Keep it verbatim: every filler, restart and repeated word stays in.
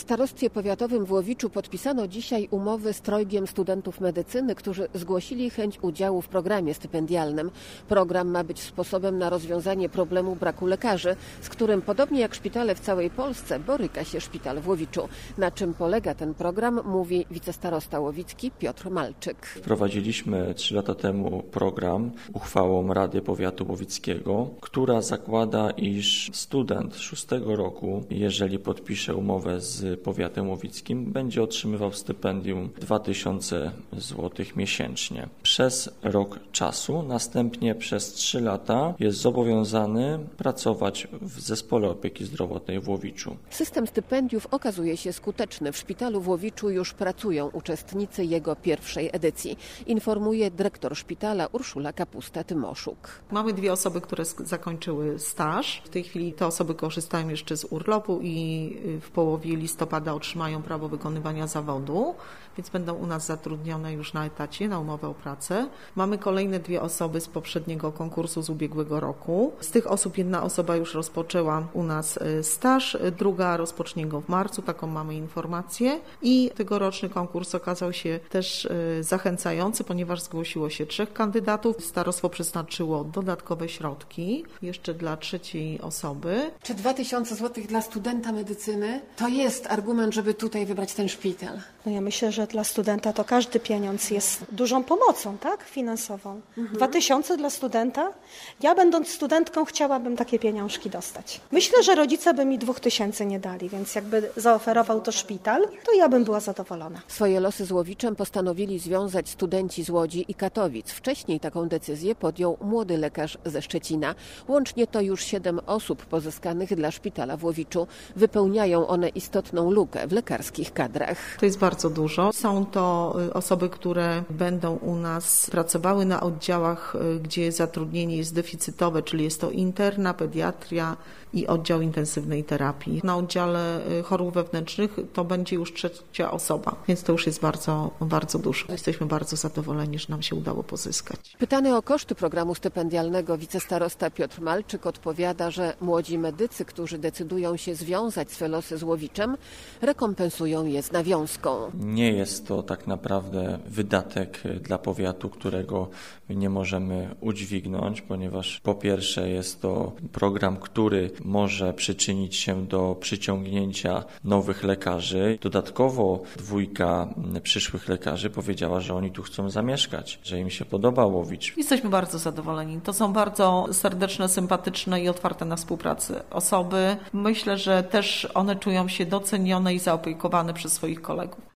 starostwie powiatowym w Łowiczu podpisano dzisiaj umowy z trojgiem studentów medycyny, którzy zgłosili chęć udziału w programie stypendialnym. Program ma być sposobem na rozwiązanie problemu braku lekarzy, z którym podobnie jak szpitale w całej Polsce boryka się szpital w Łowiczu. Na czym polega ten program, mówi wicestarosta łowicki Piotr Malczyk. Wprowadziliśmy trzy lata temu program uchwałą Rady Powiatu Łowickiego, która zakłada, iż student szóstego roku, jeżeli podpisze umowę z powiatem łowickim, będzie otrzymywał stypendium dwa tysiące złotych miesięcznie przez rok czasu. Następnie przez trzy lata jest zobowiązany pracować w zespole opieki zdrowotnej w Łowiczu. System stypendiów okazuje się skuteczny. W szpitalu w Łowiczu już pracują uczestnicy jego pierwszej edycji, informuje dyrektor szpitala Urszula Kapusta-Tymoszuk. Mamy dwie osoby, które zakończyły staż. W tej chwili te osoby korzystają jeszcze z urlopu i w połowie listopada otrzymają prawo wykonywania zawodu, więc będą u nas zatrudnione już na etacie, na umowę o pracę. Mamy kolejne dwie osoby z poprzedniego konkursu z ubiegłego roku. Z tych osób jedna osoba już rozpoczęła u nas staż, druga rozpocznie go w marcu, taką mamy informację. I tegoroczny konkurs okazał się też zachęcający, ponieważ zgłosiło się trzech kandydatów. Starostwo przeznaczyło dodatkowe środki jeszcze dla trzeciej osoby. Czy dwa tysiące złotych dla studenta medycyny to jest argument, żeby tutaj wybrać ten szpital? No ja myślę, że dla studenta to każdy pieniądz jest dużą pomocą, tak, finansową. Mhm. Dwa tysiące dla studenta? Ja będąc studentką chciałabym takie pieniążki dostać. Myślę, że rodzice by mi dwóch tysięcy nie dali, więc jakby zaoferował to szpital, to ja bym była zadowolona. Swoje losy z Łowiczem postanowili związać studenci z Łodzi i Katowic. Wcześniej taką decyzję podjął młody lekarz ze Szczecina. Łącznie to już siedem osób pozyskanych dla szpitala w Łowiczu. Wypełniają one istotną lukę w lekarskich kadrach. To jest bardzo dużo. Są to osoby, które będą u nas pracowały na oddziałach, gdzie zatrudnienie jest deficytowe, czyli jest to interna, pediatria i oddział intensywnej terapii. Na oddziale chorób wewnętrznych to będzie już trzecia osoba, więc to już jest bardzo, bardzo dużo. Jesteśmy bardzo zadowoleni, że nam się udało pozyskać. Pytany o koszty programu stypendialnego wicestarosta Piotr Malczyk odpowiada, że młodzi medycy, którzy decydują się związać swe losy z Łowiczem, rekompensują je z nawiązką. Nie jest to tak naprawdę wydatek dla powiatu, którego nie możemy udźwignąć, ponieważ po pierwsze jest to program, który może przyczynić się do przyciągnięcia nowych lekarzy. Dodatkowo dwójka przyszłych lekarzy powiedziała, że oni tu chcą zamieszkać, że im się podoba Łowicz. Jesteśmy bardzo zadowoleni. To są bardzo serdeczne, sympatyczne i otwarte na współpracę osoby. Myślę, że też one czują się docenione i zaopiekowane przez swoich kolegów.